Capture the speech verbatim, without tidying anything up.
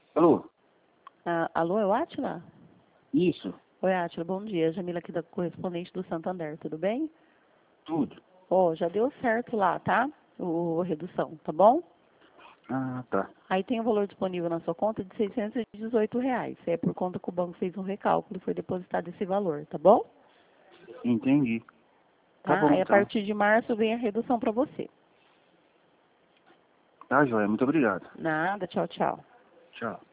Alô? Ah, alô, é o Átila? Isso, Oi, Átila, bom dia. Jamila aqui da correspondente do Santander, tudo bem? tudo. Ó, já deu certo lá, tá? O, a redução, tá bom? Ah, tá. Aí tem o valor disponível na sua conta de seiscentos e dezoito reais. É por conta que o banco fez um recálculo e foi depositado esse valor, tá bom? Entendi. Tá Tá? bom, Aí a então. partir de março vem a redução para você. Tá, joia. Muito obrigado. Nada, tchau, tchau. Tchau.